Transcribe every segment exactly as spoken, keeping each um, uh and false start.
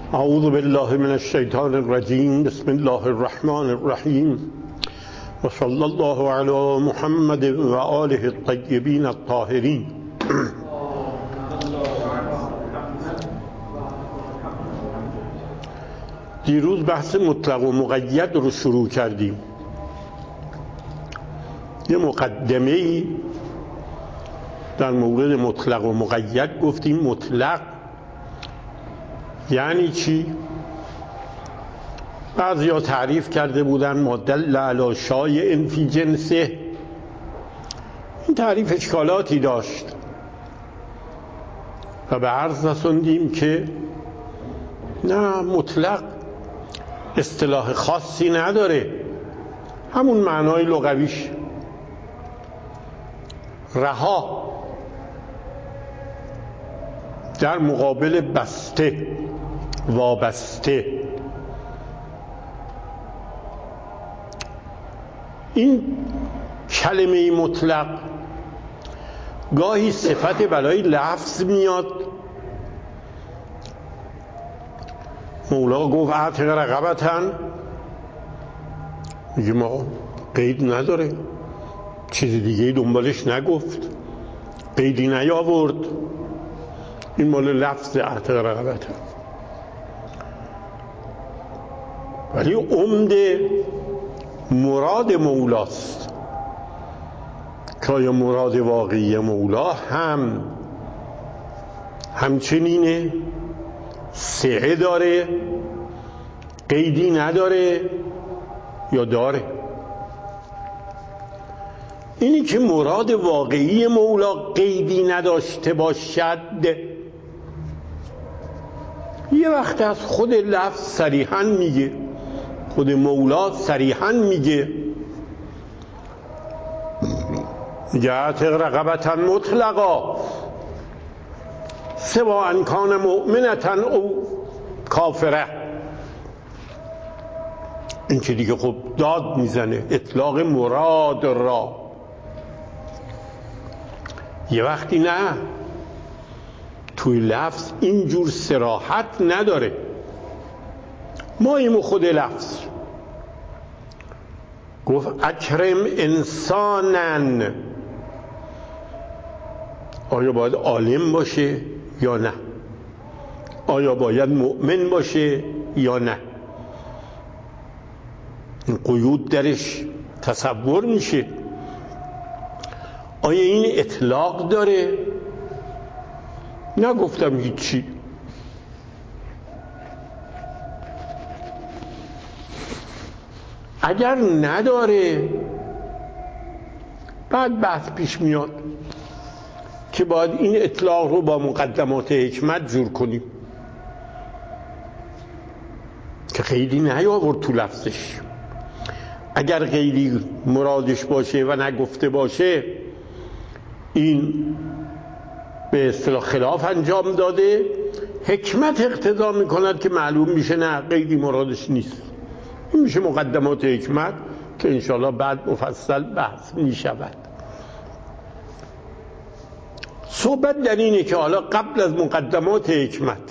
اعوذ بالله من الشیطان الرجیم. بسم الله الرحمن الرحیم و صلی الله علی محمد و آله الطیبین الطاهرین. دیروز بحث مطلق و مقید رو شروع کردیم. یه مقدمه‌ای در مورد مطلق و مقید گفتیم. مطلق یعنی چی؟ بعضیا تعریف کرده بودن ما دل علی شایع فی جنسه. این تعریف اشکالاتی داشت و به عرض رسوندیم که نه، مطلق اصطلاح خاصی نداره، همون معنای لغویش رها در مقابل بسته، وابسته. این کلمه مطلق گاهی صفت برای لفظ میاد. مولا گفت اعتق رقبتن، میگه ما قید نداره، چیز دیگه دنبالش نگفت، قیدی نیاورد، این مال لفظ اعتق رقبتن. ولی عمده مراد مولاست که آیا مراد واقعی مولا هم همچنینه، سعه داره، قیدی نداره یا داره؟ اینی که مراد واقعی مولا قیدی نداشته باشد، یه وقت از خود لفظ صریحاً میگه، خود مولا صریحاً میگه، میگه اعتق رقبتن مطلقا سوا ان کان مؤمنتن او کافره. این که دیگه خب داد میزنه، اطلاق مراد را. یه وقتی نه، توی لفظ اینجور صراحت نداره. ما ایمو خود لفظ گفت اکرم انسانن، آیا باید عالم باشه یا نه؟ آیا باید مؤمن باشه یا نه؟ این قیود درش تصور میشه. آیا این اطلاق داره؟ نگفتم هیچی. اگر نداره، بعد بحث پیش میاد که باید این اطلاق رو با مقدمات حکمت جور کنیم که قیدی نیاورد تو لفظش. اگر قیدی مرادش باشه و نگفته باشه، این به اصطلاح خلاف انجام داده. حکمت اقتضا میکند که معلوم میشه نه، قیدی مرادش نیست. این میشه مقدمات حکمت که انشاءالله بعد مفصل بحث میشود. صحبت در اینه که حالا قبل از مقدمات حکمت،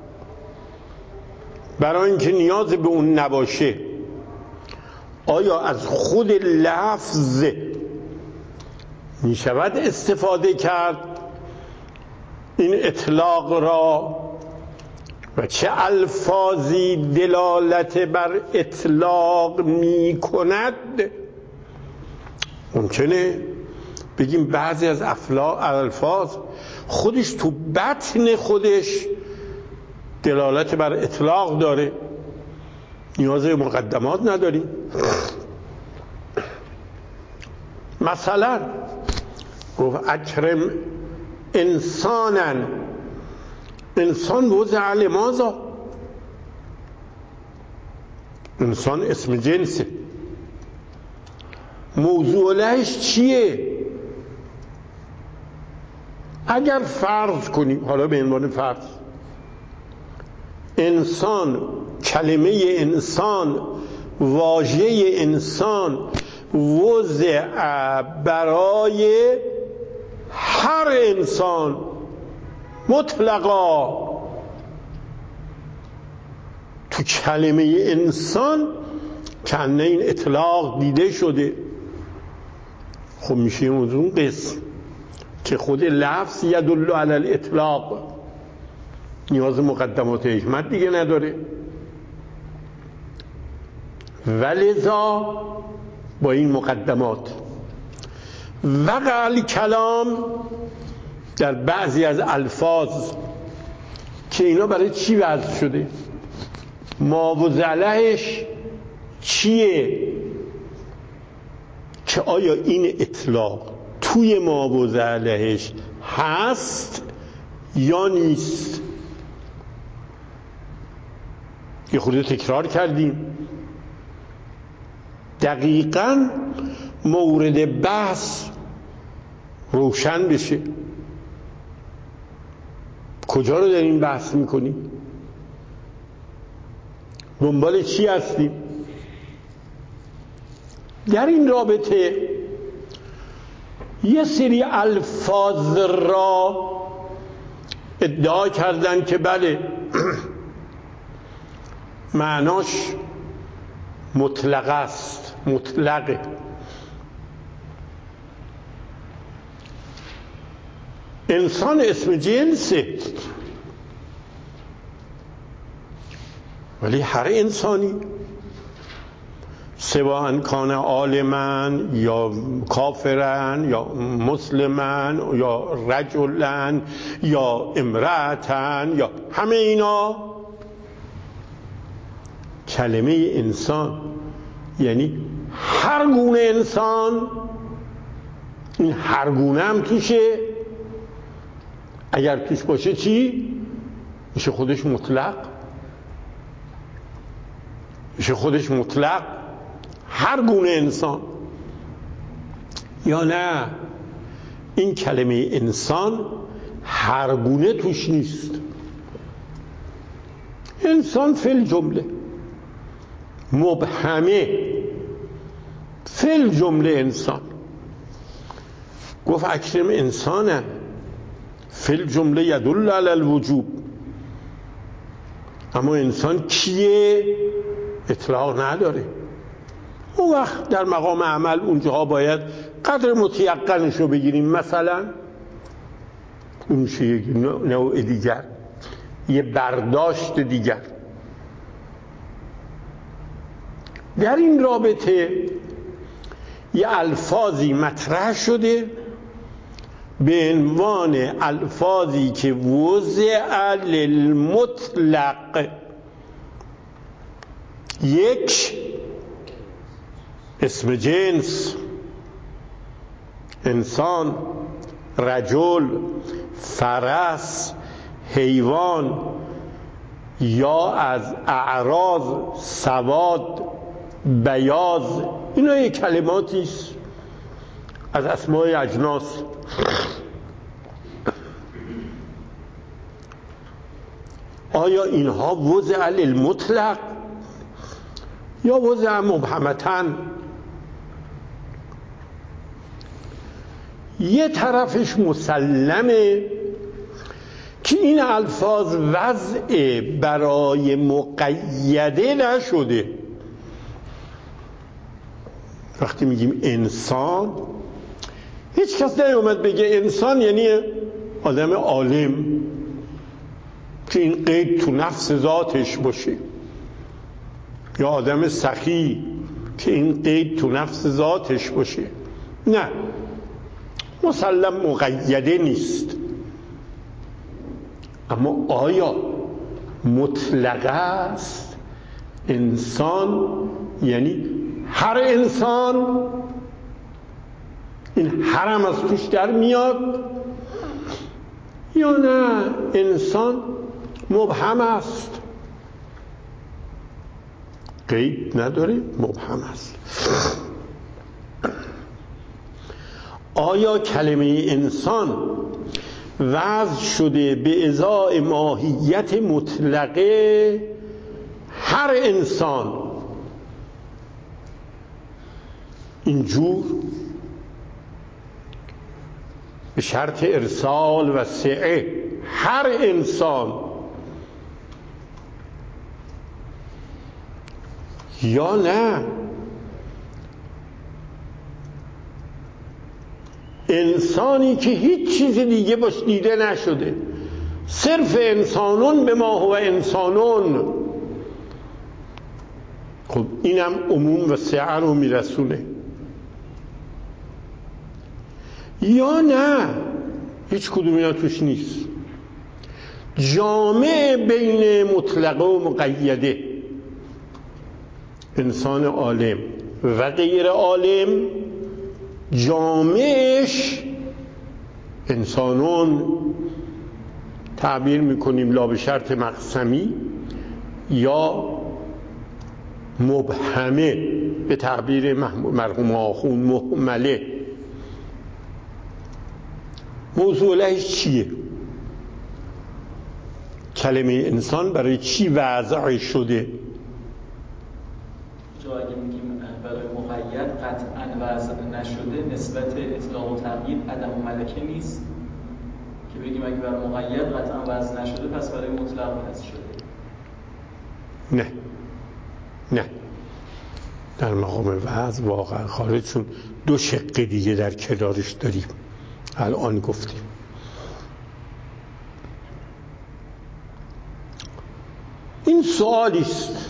برای اینکه نیاز به اون نباشه، آیا از خود لفظ میشود استفاده کرد این اطلاق را و چه الفاظی دلالت بر اطلاق می کند؟ ممکنه بگیم بعضی از الفاظ خودش تو بطن خودش دلالت بر اطلاق داره، نیاز به مقدمات نداریم. مثلا گفت اکرم انسانن، انسان وضع لماذا؟ انسان اسم جنسه، موضوع لهش چیه؟ اگر فرض کنیم، حالا به عنوان فرض، انسان، کلمه انسان، واژه انسان وضع برای هر انسان مطلقا، تو کلمه انسان کنه این اطلاق دیده شده. خب میشه اون قسم که خود لفظ یدل علی الاطلاق نیاز مقدمات حکمت دیگه نداره، ولذا با این مقدمات وقع الکلام در بعضی از الفاظ که اینا برای چی وضع شده، ما و زلهش چیه، که آیا این اطلاق توی ما و زلهش هست یا نیست. یه خورده تکرار کردیم دقیقاً مورد بحث روشن بشه. کجا رو داریم بحث میکنیم؟ دنبال چی هستیم؟ در این رابطه یه سری الفاظ را ادعا کردن که بله معناش مطلق است، مطلقه. انسان اسم جنسه، ولی هر انسانی سواء کان عالما یا کافرا یا مسلما یا رجلا یا امرأتا یا همه اینا، کلمه انسان یعنی هر گونه انسان. این هر گونه هم توشه، اگر توش باشه چی؟ میشه خودش مطلق، میشه خودش مطلق هر گونه انسان. یا نه، این کلمه انسان هر گونه توش نیست. انسان فی الجمله مبهمه، فی الجمله انسان. گفت اکرم انسانه، فی الجمله یدل علی الوجوب. اما انسان کیه؟ اطلاق نداره. اون وقت در مقام عمل اونجاها باید قدر متیقنش رو بگیریم. مثلا اون میشه یک نوع دیگر، یه برداشت دیگر. در این رابطه یه الفاظی مطرح شده به عنوان الفاظی که وضع للمطلق. یک، اسم جنس، انسان، رجل، فرس، حیوان، یا از اعراض، سواد، بیاض، اینا یک کلماتی است از اسماء اجناس. آیا اینها وضع للمطلق یا وضع مبهمتن؟ یه طرفش مسلمه که این الفاظ وضع برای مقیده نشده. وقتی میگیم انسان، هیچ کس نیومد بگه انسان یعنی آدم عالم که این قید تو نفس ذاتش باشه، یا آدم سخی که این قید تو نفس ذاتش باشه. نه، مسلم مقیده نیست. اما آیا مطلقه است؟ انسان یعنی هر انسان، این هر هم از توش در میاد، یا نه انسان مبهم است، قید نداره، مبهم است. آیا کلمه انسان وضع شده به ازای ماهیت مطلقه هر انسان اینجور به شرط ارسال و سعه هر انسان، یا نه انسانی که هیچ چیز دیگه باش دیده نشده، صرف انسانون به ما هو انسانون، خب اینم عموم و سعه رو میرسونه. یا نه هیچ کدوم اینا توش نیست، جامع بین مطلقه و مقیده، انسان عالم و غیر عالم جامعش انسانون تعبیر میکنیم لا به شرط مقسمی یا مبهمه به تعبیر مرحوم آخون مهمله. موضوع لهش چیه؟ کلمه انسان برای چی وضع شده؟ جا اگه میگیم برای مقید قطعا وضع نشده، نسبت اطلاق و تغییر عدم و ملکه نیست که بگیم اگه برای مقید قطعا وضع نشده پس برای مطلق وضع شده. نه نه در مقام وضع واقعا خارج، چون دو شق دیگه در کنارش داریم الان گفتیم. این سوالی است،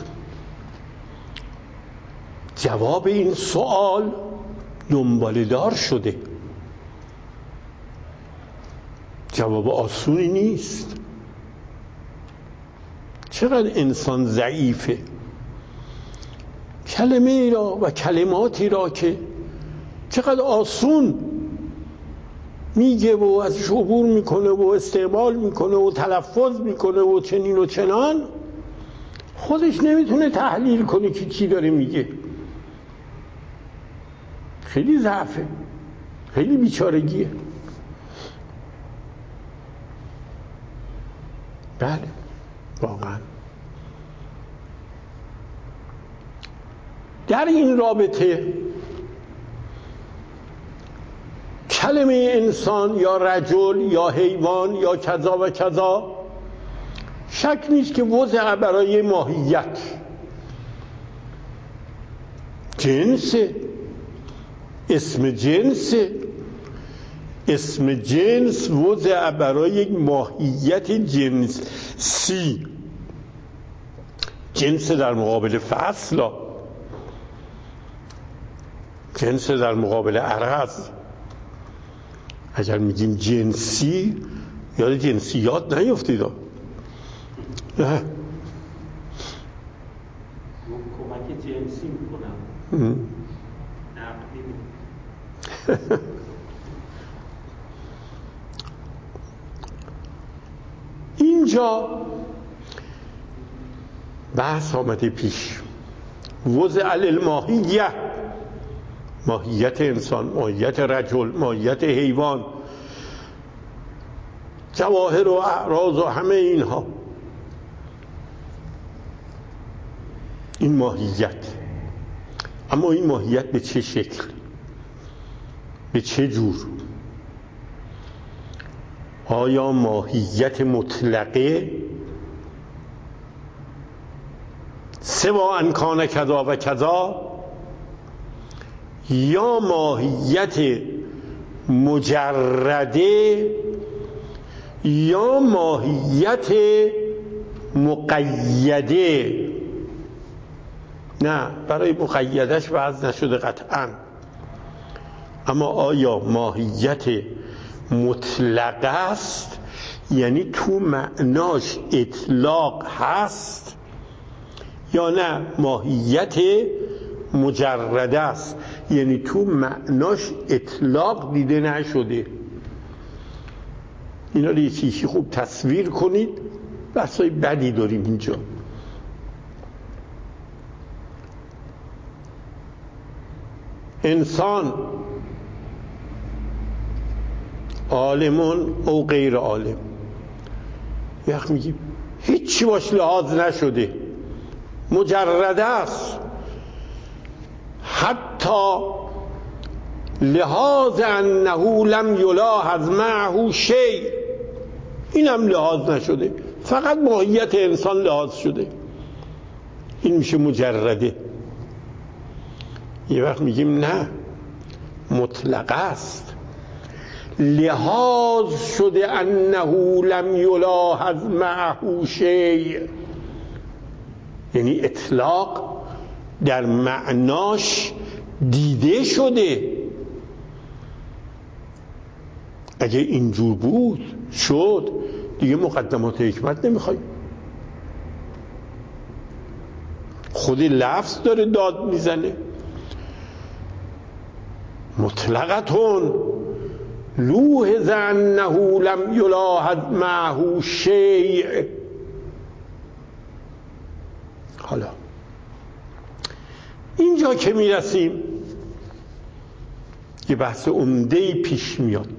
جواب این سوال دنباله دار شده، جواب آسونی نیست. چقدر انسان ضعیفه، کلمه را و کلماتی را که چقدر آسون میگه و ازش عبور میکنه و استعمال میکنه و تلفظ میکنه و چنین و چنان، خودش نمیتونه تحلیل کنه که چی داره میگه. خیلی ضعفه، خیلی بیچارگیه. بله واقعا در این رابطه کلمه انسان یا رجل یا حیوان یا کذا و کذا شک نیست که وضع برای ماهیت، جنس، اسم جنس، اسم جنس وضع برای یک ماهیت جنسی، جنس در مقابل فصل، جنس در مقابل عرض. اگر میگیم جنسی یاد جنسیات نیفتید، نه کمک جنسی میکنم نقدی اینجا بحث آمده پیش، وضع الماهیه، ماهیت انسان، ماهیت رجل، ماهیت حیوان، جواهر و اعراض و همه اینها، این ماهیت. اما این ماهیت به چه شکل، به چه جور؟ آیا ماهیت مطلقه سوا ان کان کذا و کذا، یا ماهیت مجرده، یا ماهیت مقیده؟ نه، برای مقیدش وضع نشده قطعا. اما آیا ماهیت مطلقه است، یعنی تو معناش اطلاق هست، یا نه ماهیت مجرده است، یعنی تو معناش اطلاق دیده نشده؟ اینا رو یکی یکی خوب تصویر کنید. بحثای بدی داریم اینجا. انسان عالمون او غیر عالم، یک میگیم هیچی باش لحاظ نشده، مجرده است، حتی لحاظ انه لم یلاحظ معه شیء، اینم لحاظ نشده، فقط ماهیت انسان لحاظ شده. این میشه مجرده. یه وقت میگیم نه، مطلق است، لحاظ شده انه لم یلاحظ معه شیء، یعنی اطلاق در معناش دیده شده. اگه اینجور بود شد دیگه مقدمات حکمت نمیخوایم، خود لفظ داره داد میزنه. مطلقتون لوحظ انه لم یلاحظ معه شیء. حالا اینجا که میرسیم یه بحث عمده‌ای پیش میاد.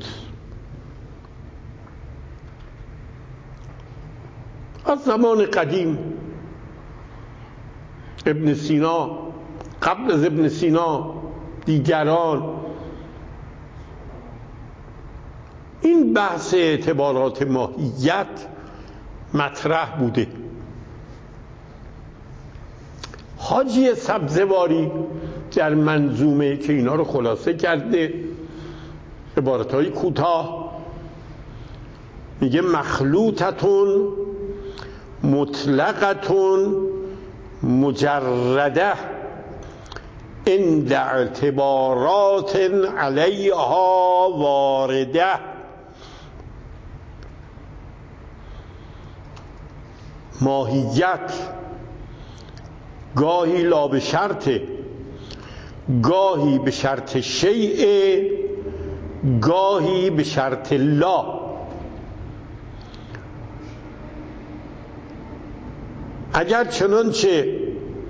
از زمان قدیم ابن سینا، قبل از ابن سینا دیگران، این بحث اعتبارات ماهیت مطرح بوده. حاجی سبزواری در منظومه که اینا رو خلاصه کرده، عبارتهای کوتاه، میگه مخلوطتون مطلقتون مجرده عند اعتبارات علیها وارده. ماهیت گاهی لا به شرطه، گاهی به شرط شیء، گاهی به شرط لا. اگر چنانچه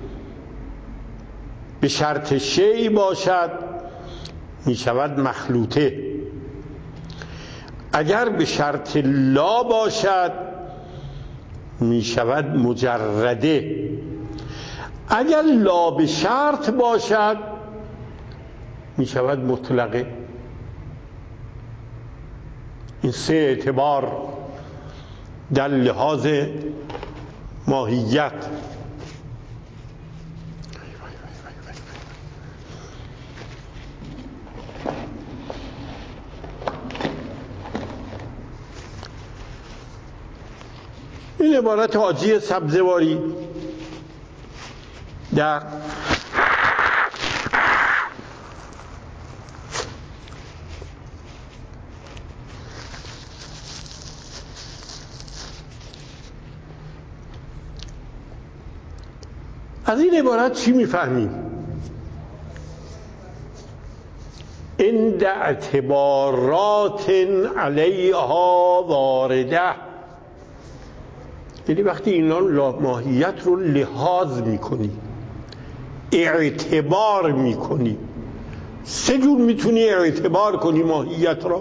به شرط شیء باشد می شود مخلوطه، اگر به شرط لا باشد می شود مجرده، اگر لا به شرط باشد می شود مطلقه. این سه اعتبار در لحاظ ماهیت. این عبارت حاجی سبزواری در از این عبارت چی میفهمیم؟ عند اعتبارات علیها وارده، یعنی وقتی اینا ماهیت رو لحاظ میکنی، اعتبار میکنی. سه جور میتونی اعتبار کنی ماهیت را: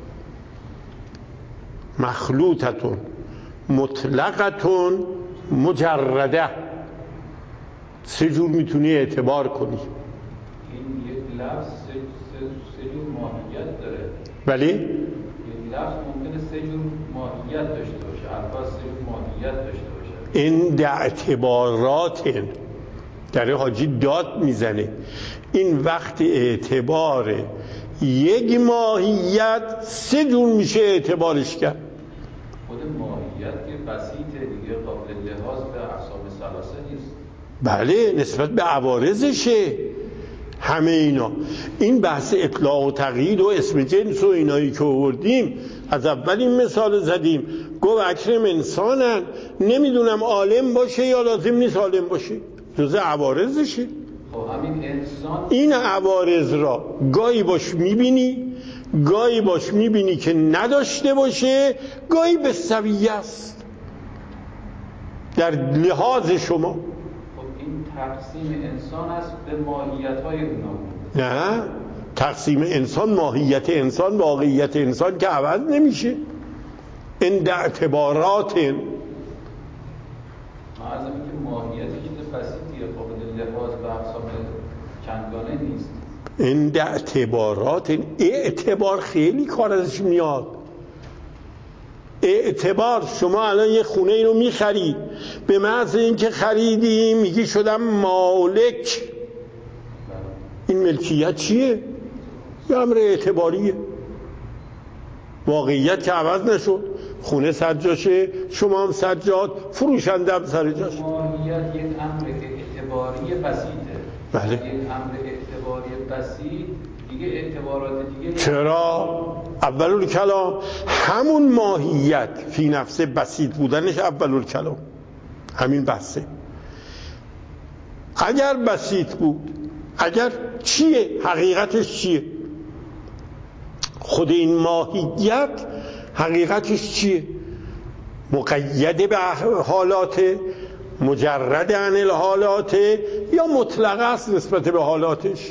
مخلوطتون، مطلقتون، مجرده. سه جور میتونی اعتبار کنی. این یک لفظ سه, سه جور ماهیت داره. بله؟ یک لفظ ممکنه سه جور ماهیت داشته باشه، الفاظ سه جور ماهیت داشته باشه. این در اعتبارات در حاجی داد میزنه. این وقت اعتبار یک ماهیت سه جور میشه اعتبارش کرد. خود ماهیت که بسیطه دیگه، قابل لحاظ به اقسام ثلاثه نیست. بله، نسبت به عوارضشه همه اینا. این بحث اطلاق و تقیید و اسم جنس و اینایی که آوردیم، از اول این مثال زدیم، گفت اکرم انسانن، نمیدونم عالم باشه یا لازم نیست عالم باشه، جزء عوارضشه. خب همین انسان، این عوارض را گاهی باش میبینی، گاهی باش میبینی که نداشته باشه، گاهی به سویه است در لحاظ شما. این تقسیم انسان است به ماهیت‌های اونا. نه، تقسیم انسان، ماهیت انسان، واقعیت انسان که عوض نمیشه. این در اعتبارات معظمی که ماهیت چیز بسیطیه، قابل لحاظ به اقسام چندگانه نیست. این در اعتبارات، اعتبار خیلی کار ازش میاد. اعتبار، شما الان یه خونه ای رو میخری، به محض اینکه خریدی میگی شدم مالک. این ملکیت چیه؟ یه امر اعتباریه. واقعیت که عوض نشد، خونه سر جاشه، شما هم سر جات، فروشنده هم سر جاش. ماهیت یک امر اعتباری بسیطه. بله. یک امر اعتباری بسیط دیگه اعتبارات دیگه. چرا؟ اولول کلام همون ماهیت فی نفسه بسیط بودنش اولول کلام همین بحثه. اگر بسیط بود، اگر چیه؟ حقیقتش چیه؟ خود این ماهیت حقیقتش چیه؟ مقید به حالات، مجرد عن الحالات، یا مطلق است نسبت به حالاتش؟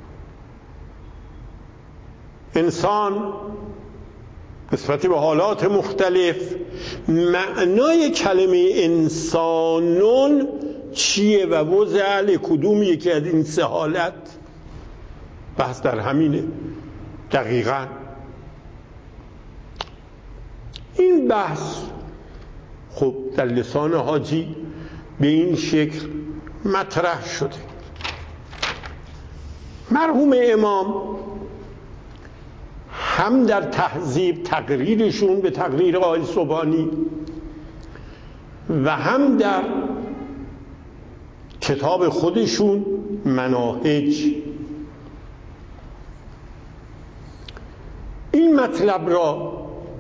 انسان نسبت به حالات مختلف، معنای کلمه انسانون چیه و وضع اهل کدوم یکی از این سه حالت؟ بحث در همینه. دقیقاً این بحث خب در لسان حاجی به این شکل مطرح شده. مرحوم امام هم در تهذیب تقریرشون به تقریر آقای سبحانی و هم در کتاب خودشون مناهج این مطلب را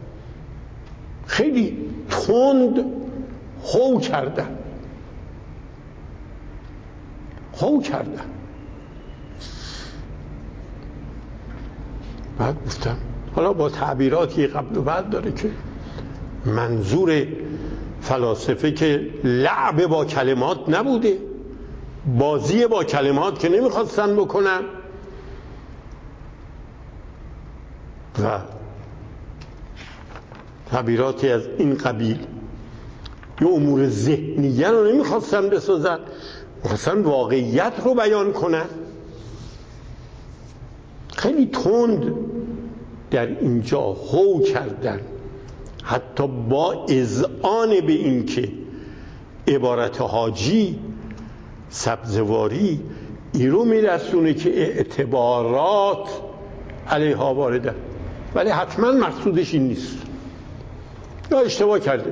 خیلی تند هو کردن هو کردن بعد گفتم حالا با تعبیراتی قبل و بعد داره که منظور فلاسفه که لعب با کلمات نبوده، بازی با کلمات که نمیخواستن بکنن و تعبیراتی از این قبیل یه امور ذهنیه رو نمیخواستن بسازن، میخواستن واقعیت رو بیان کنن. خیلی تند در اینجا هو کردن، حتی با اذعان به این که عبارت حاجی سبزواری این رو میرسونه که اعتبارات علیها وارده، ولی حتما مقصودش این نیست یا اشتباه کرده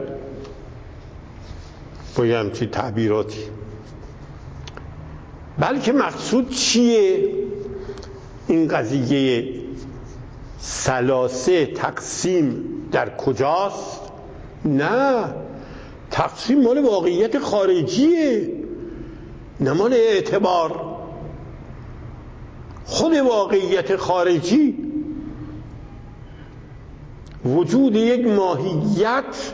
با یه همچین تعبیراتی، بلکه مقصود چیه؟ این قضیه ثلاثه تقسیم در کجاست؟ نه، تقسیم مال واقعیت خارجیه، نه مال اعتبار. خود واقعیت خارجی وجود یک ماهیت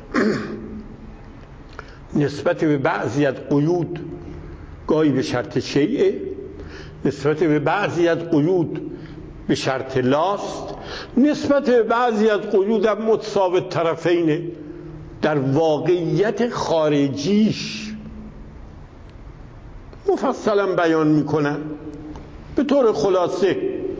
نسبت به بعضی از قیود گاهی به شرط شیعه، نسبت به بعضی از قیود به شرط لاست، نسبت به بعضی از قیود هم متساوت طرفینه. در واقعیت خارجیش مفصلا بیان میکنن. به طور خلاصه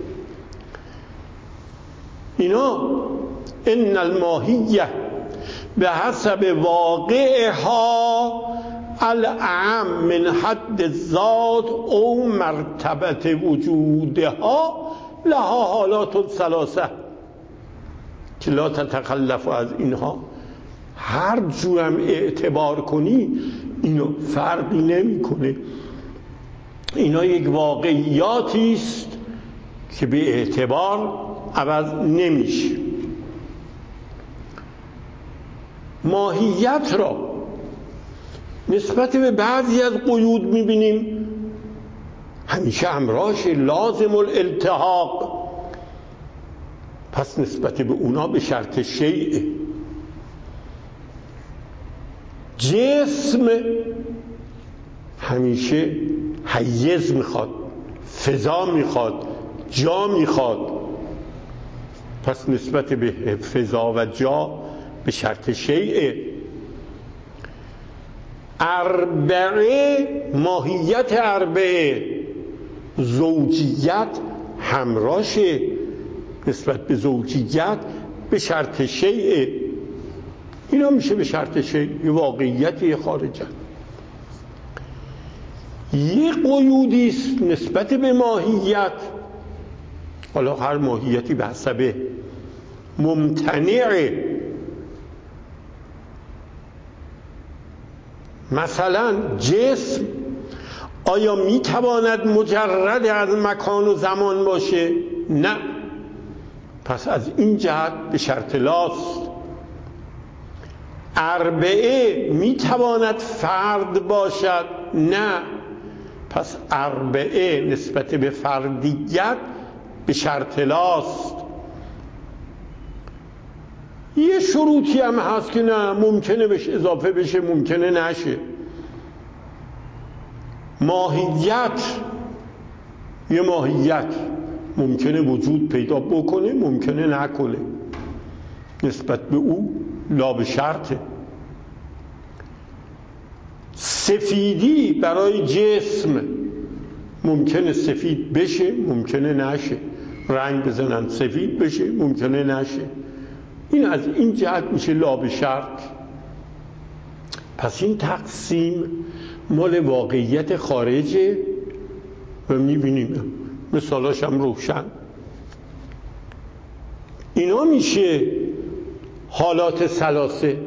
اینا ان الماهیه به حسب واقعها الاعم من حد الذات او مرتبه وجودها لها حالات ثلاثه که لا تتخلف از اینها. هر جورم اعتبار کنی اینو فرقی نمی کنه، اینا یک واقعیاتی است که به اعتبار عوض نمیشه. ماهیت را نسبت به بعضی از قیود میبینیم همیشه امراش لازم الالتحاق، پس نسبت به اونا به شرط شیء. جسم همیشه حیز میخواد، فضا میخواد، جا میخواد، پس نسبت به فضا و جا به شرط شیء. اربعه ماهیت اربعه زوجیت همراشه نسبت به زوجیت به شرط شیء. اینا میشه به شرط چه؟ یه واقعیتی خارجه. یه قیودی است نسبت به ماهیت، حالا هر ماهیتی به حسب ممتنعه. مثلا جسم آیا میتواند مجرد از مکان و زمان باشه؟ نه. پس از این جهت به شرط لاست. اربعه میتواند فرد باشد؟ نه. پس اربعه نسبت به فردیت به شرط لاست. یه شروطی هم هست که نه، ممکنه بهش اضافه بشه، ممکنه نشه. ماهیت، یه ماهیت ممکنه وجود پیدا بکنه، ممکنه نکنه، نسبت به او لا به شرطه. سفیدی برای جسم ممکنه سفید بشه، ممکنه نشه. رنگ بزنن سفید بشه، ممکنه نشه. این از این جهت میشه لا به شرط. پس این تقسیم مال واقعیت خارجه و میبینیم مثالاش هم روشن. اینا میشه حالات ثلاثه،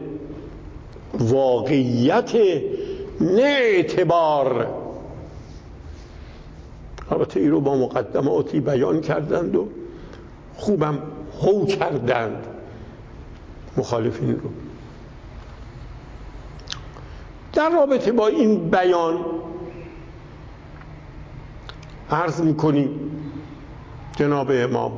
واقعیت نه اعتبار. البته این رو با مقدماتی بیان کردند و خوبم هو کردند مخالفین رو. در رابطه با این بیان عرض میکنیم جناب امام،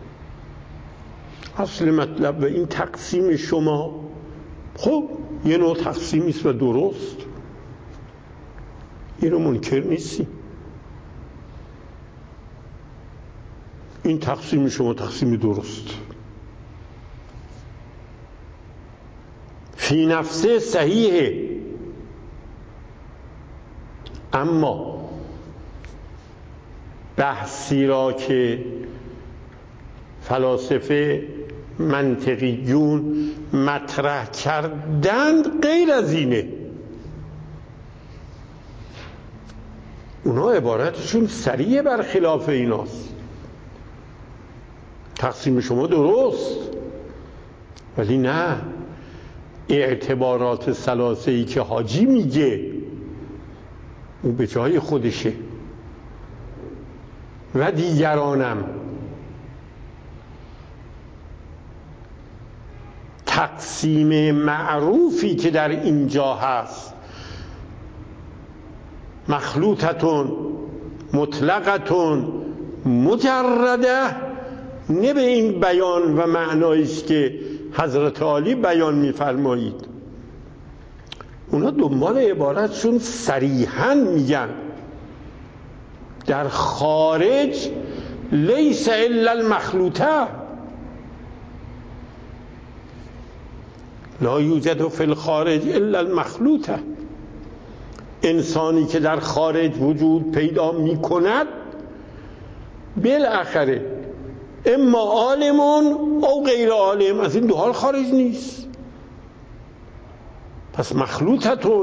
اصل مطلب و این تقسیم شما خب یه نوع تقسیمی است و درست، این رو منکر نیستی. این تقسیم شما تقسیم درست، فی نفسه صحیحه. اما بحثی را که فلاسفه منطقیون مطرح کردند غیر از اینه. اونا عبارتشون صریح برخلاف ایناست. تقسیم شما درست، ولی نه، اعتبارات ثلاثه‌ای که حاجی میگه اون به جای خودشه و دیگرانم. تقسیم معروفی که در اینجا هست، مخلوطتون مطلقتون مجرده، نه به این بیان و معناییست که حضرت عالی بیان میفرمایید. اونا دنبال عبارتشون صریحاً میگن در خارج لیس الا المخلوطه، لا یوجد فی الخارج الا المخلوطه. انسانی که در خارج وجود پیدا میکند بالاخره اما عالمون او غیر عالم، از این دو حال خارج نیست. پس مخلوطتون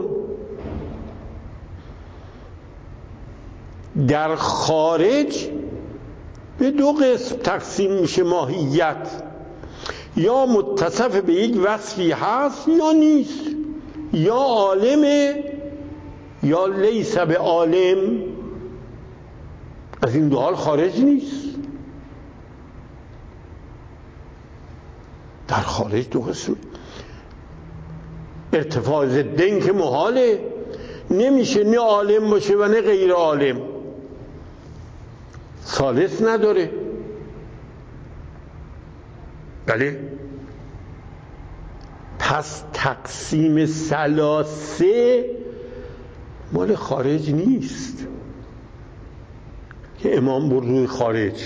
در خارج به دو قسم تقسیم میشه ماهیت، یا متصف به یک وصفی هست یا نیست، یا عالمه یا لیس به عالم، از این دو حال خارج نیست. در خارج دو قسم، ارتفاع ضدین که محاله، نمیشه نه عالم باشه و نه غیر عالم، ثالث نداره. بله، پس تقسیم ثلاثه مال خارج نیست که امام برد روی خارج.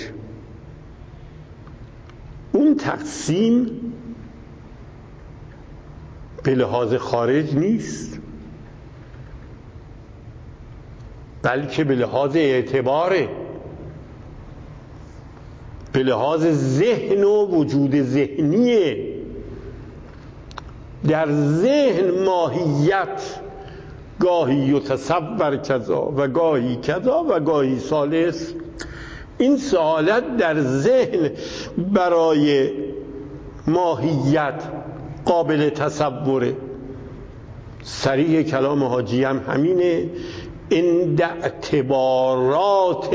اون تقسیم به لحاظ خارج نیست، بلکه به لحاظ اعتباره، به لحاظ ذهن و وجود ذهنیه. در ذهن ماهیت گاهی یتصور کذا و گاهی کذا و گاهی ثالث. این سه حالت در ذهن برای ماهیت قابل تصوره. صریح کلام حاجی هم همینه، این اعتبارات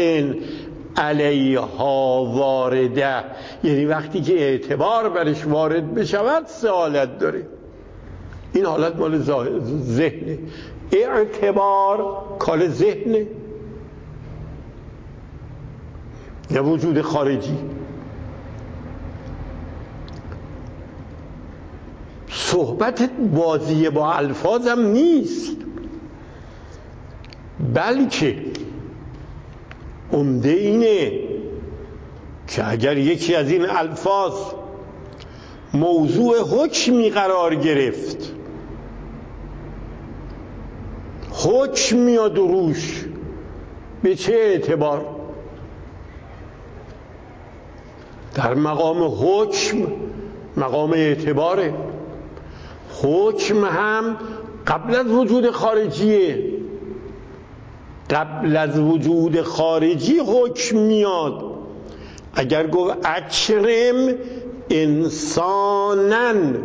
علیها وارده، یعنی وقتی که اعتبار برش وارد بشود سه حالت داره. این حالت مال ذهنه، اعتبار کال ذهنه، نه وجود خارجی. صحبت بازی با الفاظم نیست، بلکه عمده اینه که اگر یکی از این الفاظ موضوع حکمی قرار گرفت، حکم میاد روش، به چه اعتبار؟ در مقام حکم مقام اعتباره. حکم هم قبل از وجود خارجیه، قبل از وجود خارجی حکم میاد. اگر گفت اکرم انسانن،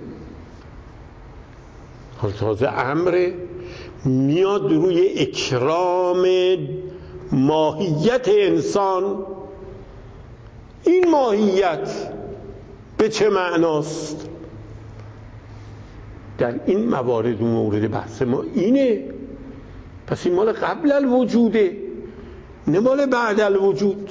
حال تازه امره، میاد روی اکرام ماهیت انسان. این ماهیت به چه معناست؟ در این موارد و مورد بحث ما اینه. پس این مال قبل الوجوده، نه مال بعد الوجود.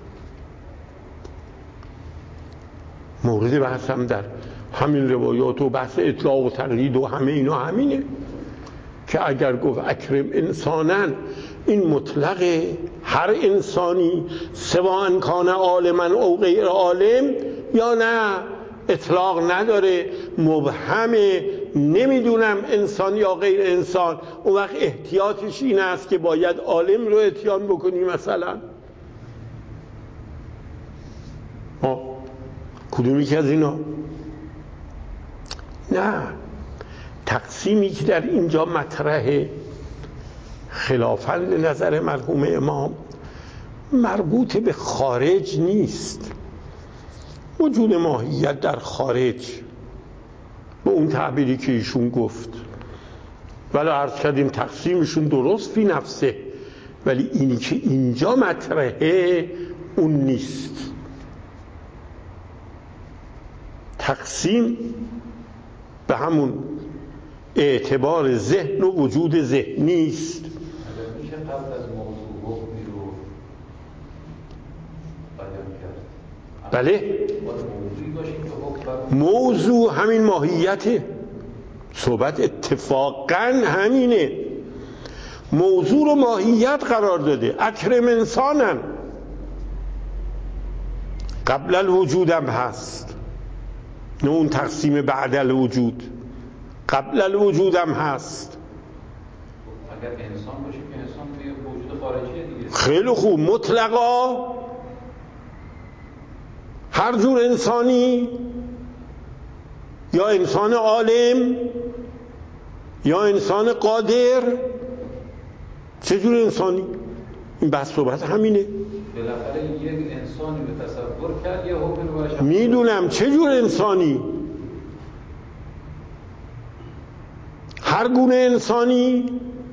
مورد بحث هم در همین روایات و بحث اطلاق و تقلید و همه اینا همینه که اگر گفت اکرم انسانن، این مطلق هر انسانی سواء کان عالما او غیر عالم، یا نه اطلاق نداره، مبهمه، نمیدونم انسان یا غیر انسان. اون وقت احتیاطش این است که باید عالم رو اتیان بکنی مثلا. ها کدومی که از اینا؟ نه، تقسیمی که در اینجا مطرحه خلافاً به نظر مرحوم امام مربوط به خارج نیست. وجود ماهیت در خارج به اون تعبیری که ایشون گفت، ولی عرض کردیم تقسیمشون درست فی نفسه، ولی اینی که اینجا مطرحه اون نیست. تقسیم به همون اعتبار ذهن و وجود ذهنی است. میشه قبل از موضوع حکمی رو بیان کرد؟ بله، موضوع همین ماهیته. صحبت اتفاقا همینه، موضوع رو ماهیت قرار داده. اکرم انسانن قبل الوجودم هست، نه اون تقسیم بعد الوجود، قبل الوجودم هست. اگر انسان باشه که انسان توی وجود خارجیه دیگه. خیلی خوب، مطلقا هر جور انسانی، یا انسان عالم یا انسان قادر، چه جور انسانی؟ این بحث صحبت همینه. بالاخره یک انسانی به تصور کرد یه حکم رو برش. میدونم چه جور انسانی، هر گونه انسانی.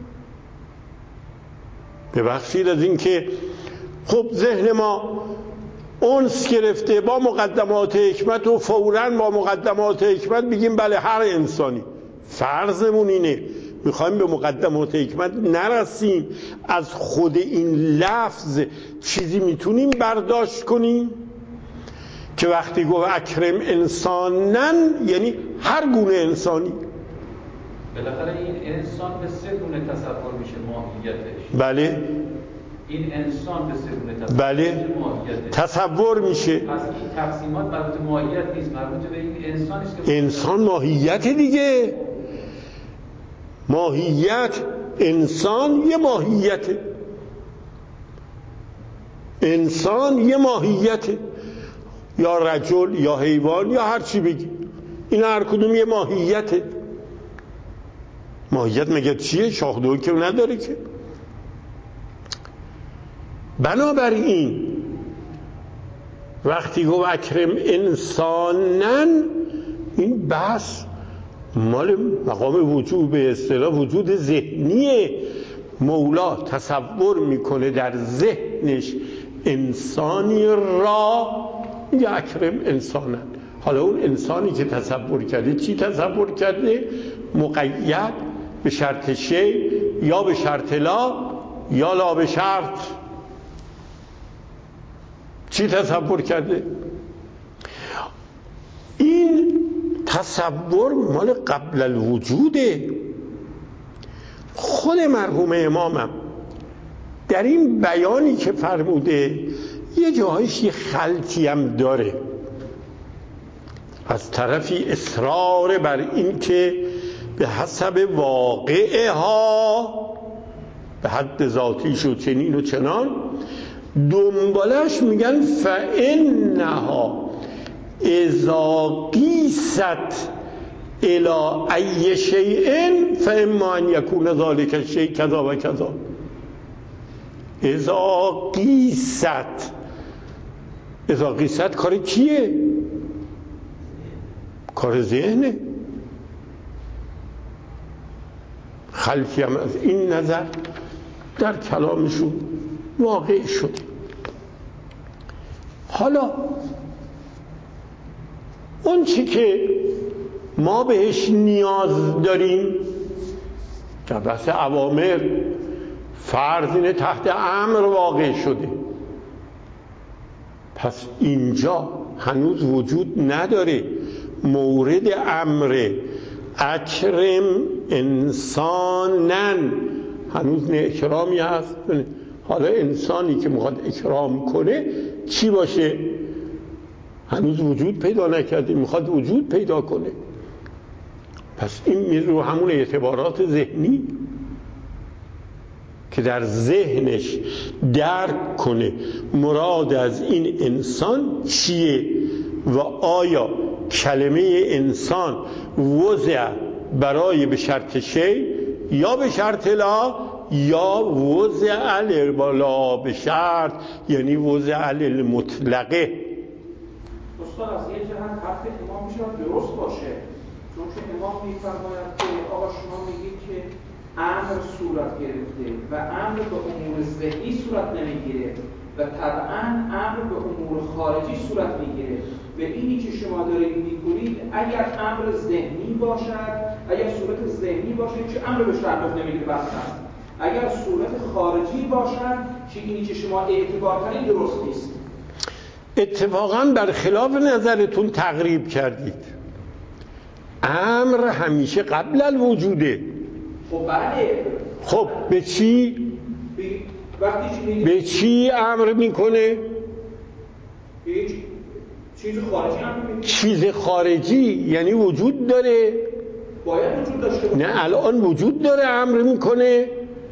ببخشید از این که خب ذهن ما انس گرفته با مقدمات حکمت و فوراً با مقدمات حکمت بگیم بله هر انسانی. فرضمون اینه میخوایم به مقدمات حکمت نرسیم، از خود این لفظ چیزی میتونیم برداشت کنیم که وقتی گفت اکرم انسانن یعنی هر گونه انسانی. بالاخره این انسان به سه گونه تصور میشه ماهیتش. بله این انسان به سه گونه تصور بله ماهیتش تصور میشه. پس این تقسیمات مربوط به ماهیت نیست، مربوط به این انسانی است که انسان ماهیت دیگه. ماهیت انسان یه ماهیت، انسان یه ماهیت، یا رجل یا حیوان یا هر چی بگی، این هر کدوم یه ماهیته. ماهیت مگه چیه؟ شاخدون که نداره که. بنابراین وقتی گفت اکرم انسانن، این بحث مال مقام وجود، به اصطلاح وجود ذهنیه. مولا تصور میکنه در ذهنش انسانی را، میگه اکرم انسانن. حالا اون انسانی که تصور کرده چی تصور کرده؟ مقید به شرط شی، یا به شرط لا، یا لا به شرط. چی تصور کرده؟ این تصور مال قبل الوجوده. خود مرحوم امامم در این بیانی که فرموده یه جاهایش یه خلطی هم داره. از طرفی اصرار بر این که به حسب واقعه ها به حد ذاتی شد چنین و چنان، دنبالش میگن فإنها اذا قیست الی ای شیء فاما ان یکون ذلک الشیء کذا و کذا. اذا قیست، اذا قیست کار کیه؟ کار ذهنه. خلقی هم از این نظر در کلامشون واقع شد. حالا اون چی که ما بهش نیاز داریم در بحث اوامر، فرض اینه تحت امر واقع شده. پس اینجا هنوز وجود نداره مورد امر اکرم انسانن، هنوز نه اکرامی هست. حالا انسانی که میخواد اکرام کنه چی باشه؟ هنوز وجود پیدا نکرده، میخواد وجود پیدا کنه. پس این میره رو همون اعتبارات ذهنی که در ذهنش درک کنه مراد از این انسان چیه و آیا کلمه انسان وضع برای به شرط شی یا به شرط لا، یا وضع لا به شرط، یعنی وضع المطلقه. استاد از یه جهت حرف امام میشه درست باشه، چون که امام میفرماید که آقا شما میگید که امر صورت گرفته و امر به امور ذهنی صورت نمیگیره و طبعا امر به امور خارجی صورت میگیره. و اینی که شما دارید میکنید اگر امر ذهنی باشد، اگر صورت ذهنی باشه که امر به شرط نمیگیره بحث، اگر صورت خارجی باشد که اینی که شما اعتبار کنید درست نیست. اتفاقا برخلاف نظرتون تقریب کردید. امر همیشه قبل الوجوده. خب بله. خب به چی؟ وقتی به چی امر میکنه؟ هیچ چیز خارجی امر میکنه. چیز خارجی یعنی وجود داره؟ باید وجود داشته باشه. نه الان وجود داره امر میکنه.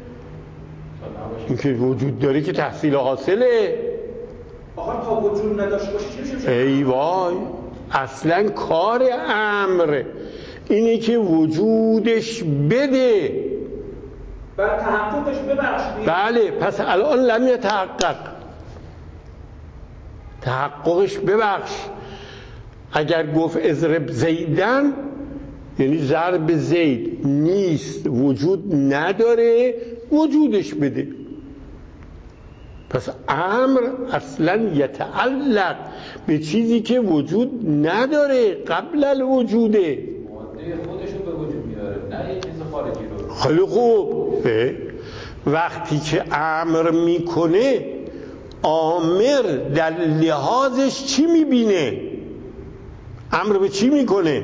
اینکه وجود داره که تحصیل حاصله. آخه تا وجود نداشته باشه چی میشه؟ ای وای، اصلا کار امر اینه که وجودش بده. بله تحققش ببخشید. بله پس الان لم یتحقق، تحققش ببخش. اگر گفت اضرب زیدن یعنی ضرب زید نیست، وجود نداره، وجودش بده. پس امر اصلا یتعلق به چیزی که وجود نداره، قبل الوجوده. ماده خودشو به وجود میاره، نه یه چیز خارجی رو. خیلی خوب. وقتی که امر میکنه آمر در لحاظش چی میبینه؟ امر به چی میکنه؟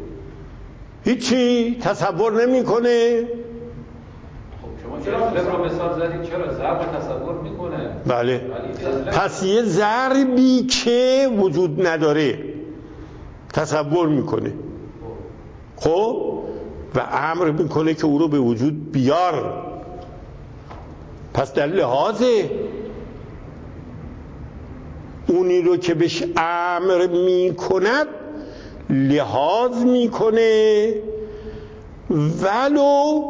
هیچی تصور نمیکنه. خب شما چرا رو مثال زدید؟ چرا ضرب تصور میکنه؟ بله. پس یه ضربی که وجود نداره تصور میکنه. خب و امر میکنه که او رو به وجود بیار. پس در لحاظ اونی رو که بهش امر میکند لحاظ میکنه ولو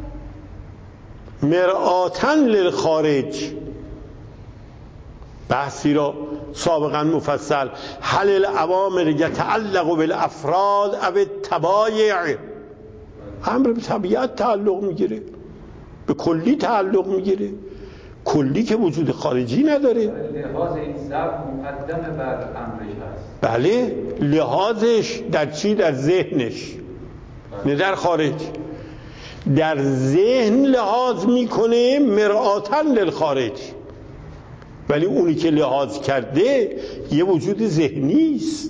مرآتن للخارج. بحثی را سابقا مفصل هل الاوامر یتعلق بالافراد او التبایع، امر به طبیعت تعلق میگیره، به کلی تعلق میگیره، کلی که وجود خارجی نداره. لحاظ این ضرب مقدم بر امرش هست. بله، لحاظش در چی؟ در ذهنش، نه در خارج. در ذهن لحاظ میکنه مرآتن للخارج، ولی اونی که لحاظ کرده یه وجود ذهنی است.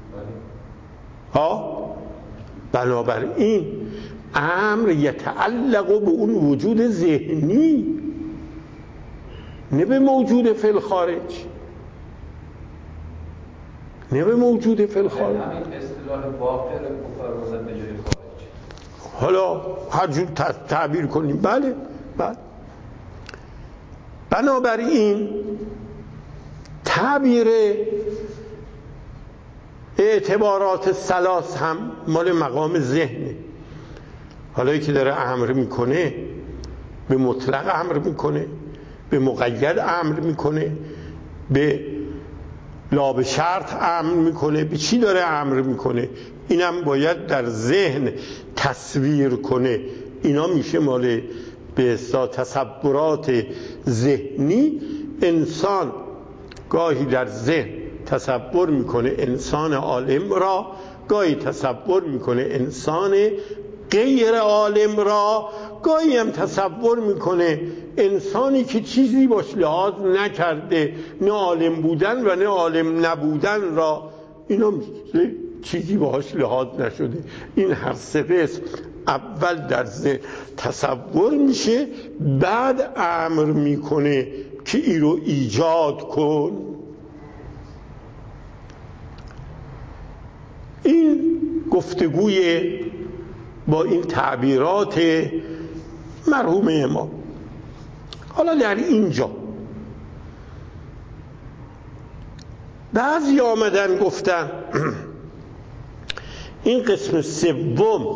ها، بنابراین امر یتعلق به اون وجود ذهنی، نه به موجود فی الخارج، نه به موجود فی الخارج. همین اصطلاح واقع رو بفرمایید به جای خارج. حالا هر جور تعبیر کنیم. بله بله. بنابراین تعبیر اعتبارات ثلاث هم مال مقام ذهنه. حالا که داره امر میکنه، به مطلق امر میکنه، به مقید امر میکنه، به لا به شرط امر میکنه، به چی داره امر میکنه؟ اینم باید در ذهن تصویر کنه. اینا میشه مال به اصطلاح تصورات ذهنی. انسان گاهی در ذهن تصور میکنه انسان عالم را، گاهی تصور میکنه انسان غیر عالم را، گاهی هم تصور میکنه انسانی که چیزی باش لحاظ نکرده، نه عالم بودن و نه عالم نبودن را، اینا چیزی باش لحاظ نشده. این هر سه قسم اول در ذهن تصور میشه، بعد امر میکنه که این رو ایجاد کن. این گفتگوی با این تعبیرات مرحوم امام. حالا در اینجا بعضی آمدن گفتن این قسم سوم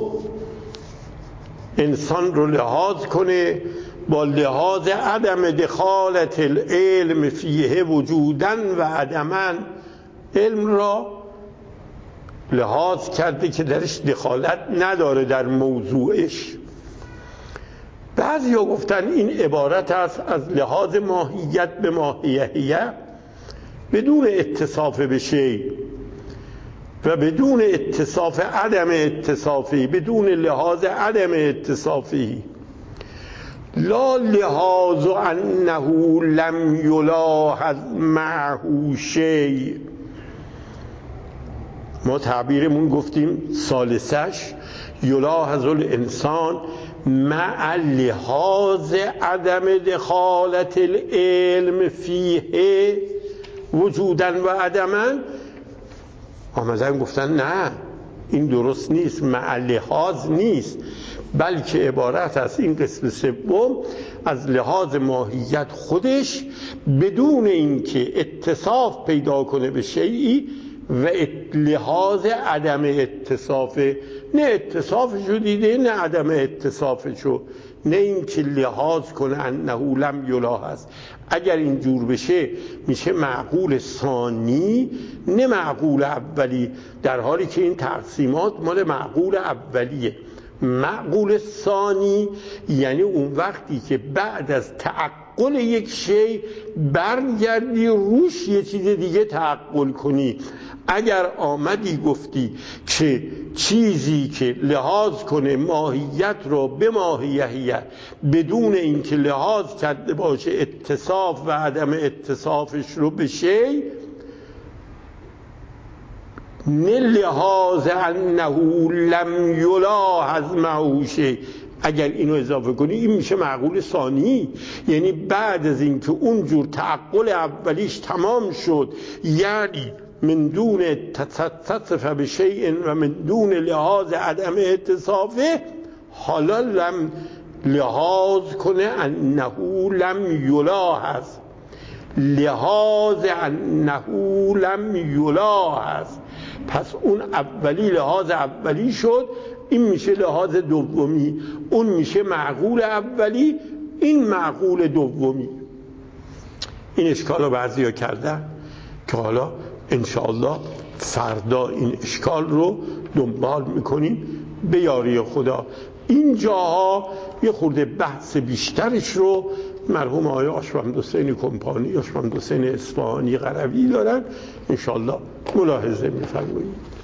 انسان رو لحاظ کنه با لحاظ عدم دخالت العلم فیه وجودن و عدمن، علم را لحاظ کرده که درش دخالت نداره در موضوعش. بعضی ها گفتن این عبارت است از لحاظ ماهیت به ماهیه بدون اتصاف به شیء و بدون اتصاف عدم اتصافی، بدون لحاظ عدم اتصافی. لا لحاظ انه لم یلاحظ معه شیء. ما تعبیرمون گفتیم ثالثش یلاحظ الانسان مع لحاظ عدم دخالت العلم فیه وجودن و عدمن. آمدن گفتن نه، این درست نیست، مع لحاظ نیست، بلکه عبارت از این قسم سوم از لحاظ ماهیت خودش بدون اینکه اتصاف پیدا کنه به شیئی و لحاظ عدم اتصاف، نه اتصافشو دیده نه عدم اتصافشو، نه اینکه لحاظ کنه انه لم یلاحظ. اگر اینجور بشه میشه معقول ثانی نه معقول اولی، در حالی که این تقسیمات مال معقول اولیه. معقول ثانی یعنی اون وقتی که بعد از تعقل یک شی برگردی روش یه چیز دیگه تعقل کنی. اگر آمدی گفتی که چیزی که لحاظ کنه ماهیت رو به ماهیت بدون اینکه لحاظ کرده باشه اتصاف و عدم اتصافش رو به شی، نه لحاظ انه لم یلاحظ معه شی. اگر اینو اضافه کنی این میشه معقول ثانی، یعنی بعد از اینکه اونجور تعقل اولیش تمام شد، یعنی من دون تتصف به شیء و من دون لحاظ عدم اتصافه، حالا لم لحاظ کنه انه لم یلاحظ، لحاظ انه لم یلاحظ پس اون اولی لحاظ اولی شد، این میشه لحاظ دومی، اون میشه معقول اولی، این معقول دومی. این اشکال رو بعضی ها کردن که حالا انشاءالله فردا این اشکال رو دنبال میکنیم به یاری خدا. این جاها یه خورده بحث بیشترش رو مرحوم آقای آشمند حسین کمپانی، آشمند حسین اصفهانی قروی دارن، انشاءالله ملاحظه میفرمایید.